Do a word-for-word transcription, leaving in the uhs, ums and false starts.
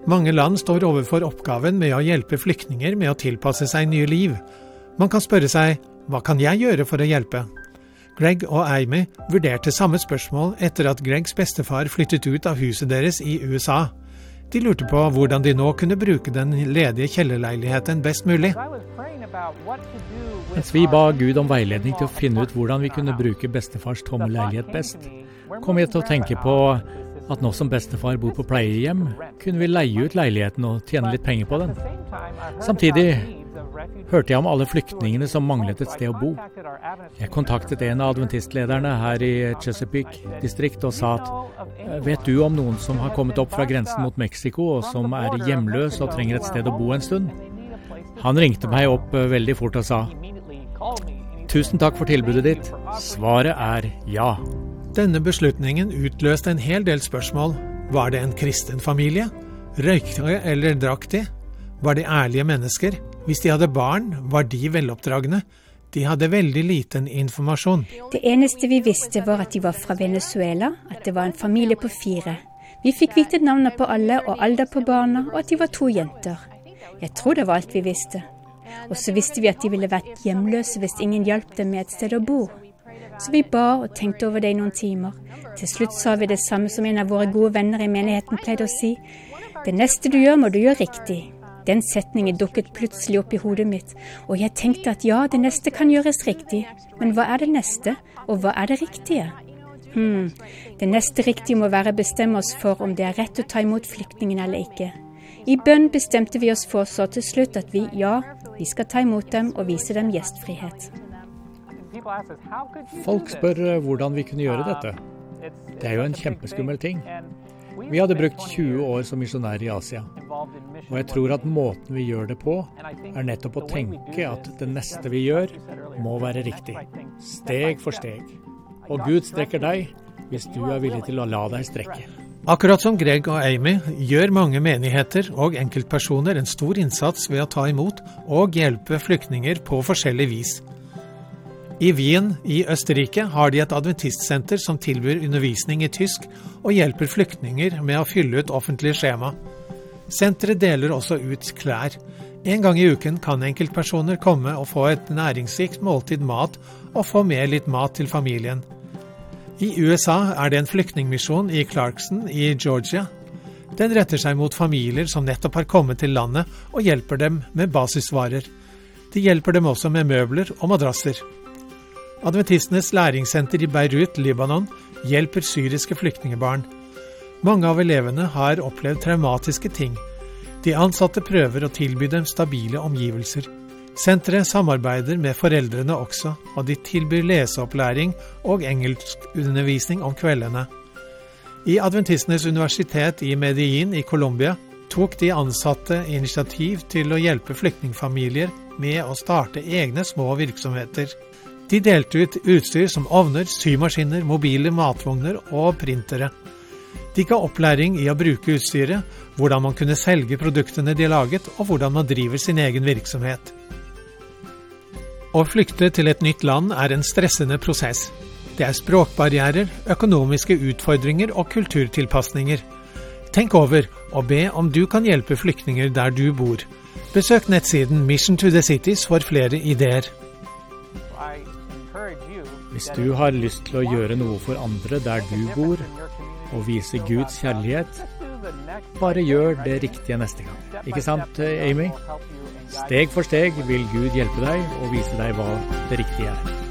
Mange land står overfor oppgaven med å hjelpe flyktninger med å tilpasse seg nye liv. Man kan spørre seg, hva kan jeg gjøre for å hjelpe? Greg og Amy vurderte samme spørsmål etter at Gregs bestefar flyttet ut av huset deres i U S A. De lurte på hvordan de nå kunne bruke den ledige kjellerleiligheten best mulig. Mens vi ba Gud om veiledning til å finne ut hvordan vi kunne bruke bestefars tomme leilighet best, kom jeg til å tenke på at nå som bestefar bor på pleiehjem, kunne vi leie ut leiligheten og tjene litt penger på den. Samtidig hørte jeg om alle flyktningene som manglet et sted å bo. Jeg kontaktet en av adventistlederne her i Chesapeake-distrikt og sa at vet du om noen som har kommet opp fra grensen mot Mexico og som er hjemløs og trenger et sted å bo en stund? Han ringte meg opp veldig fort og sa tusen takk for tilbudet ditt. Svaret er ja. Denne beslutningen utløste en hel del spørsmål. Var det en kristen familie? Røykte eller drakk de? Var de ærlige mennesker? Hvis de hadde barn, var de veloppdragne. De hadde veldig liten informasjon. Det eneste vi visste var at de var fra Venezuela, at det var en familie på fire. Vi fikk vite navnet på alle og alder på barna, og at de var to jenter. Jeg tror det var alt vi visste. Og så visste vi at de ville vært hjemløse hvis ingen hjalp dem med et sted å bo. Så vi ba og tenkte over det i noen timer. Til slutt sa vi det samme som en av våre gode venner i menigheten pleide å si. Det neste du gjør, må du gjøre riktig. Den setningen dukket plutselig opp i hodet mitt, og jeg tenkte at ja, det neste kan gjøres riktig. Men hva er det neste, og hva er det riktige? Hmm, det neste riktige må være å bestemme oss for om det er rett å ta imot flyktningen eller ikke. I bønn bestemte vi oss for så til slutt at vi, ja, vi skal ta imot dem og vise dem gjestfrihet. Folk spør hvordan vi kunne gjøre dette. Det er jo en kjempeskummel ting. Vi hadde brukt tjue år som misjonærer i Asia, og jeg tror at måten vi gjør det på er nettopp å tenke at det neste vi gjør må være riktig, steg for steg. Og Gud strekker deg hvis du er villig til å la deg strekke. Akkurat som Greg og Amy gjør mange menigheter og enkeltpersoner en stor innsats ved å ta imot og hjelpe flyktninger på forskjellig vis. I Wien i Østerrike har de et adventistsenter som tilbyr undervisning i tysk og hjelper flyktninger med å fylle ut offentlige skjema. Senteret deler også ut klær. En gang i uken kan enkeltpersoner komme og få et næringsrikt måltid mat og få med litt mat til familien. I U S A er det en flyktningmisjon i Clarkson i Georgia. Den retter seg mot familier som nettopp har kommet til landet og hjelper dem med basisvarer. De hjelper dem også med møbler og madrasser. Adventistenes læringssenter i Beirut, Libanon, hjelper syriske flyktningebarn. Mange av elevene har opplevd traumatiske ting. De ansatte prøver å tilby dem stabile omgivelser. Senteret samarbeider med foreldrene også, og de tilbyr leseopplæring og engelskundervisning om kveldene. I Adventistenes universitet i Medellin i Colombia tok de ansatte initiativ til å hjelpe flyktningfamilier med å starte egne små virksomheter. De delte ut utstyr som ovner, symaskiner, mobile matvogner og printere. De ga opplæring i å bruke utstyret, hvordan man kunne selge produktene de laget, og hvordan man driver sin egen virksomhet. Å flykte til et nytt land er en stressende prosess. Det er språkbarrierer, økonomiske utfordringer og kulturtilpasninger. Tenk over og be om du kan hjelpe flyktninger der du bor. Besøk nettsiden Mission to the Cities for flere ideer. Hvis du har lyst til å gjøre noe for andre der du bor, og vise Guds kjærlighet, bare gjør det riktige neste gang. Ikke sant, Amy? Steg for steg vil Gud hjelpe deg og vise deg hva det riktige er.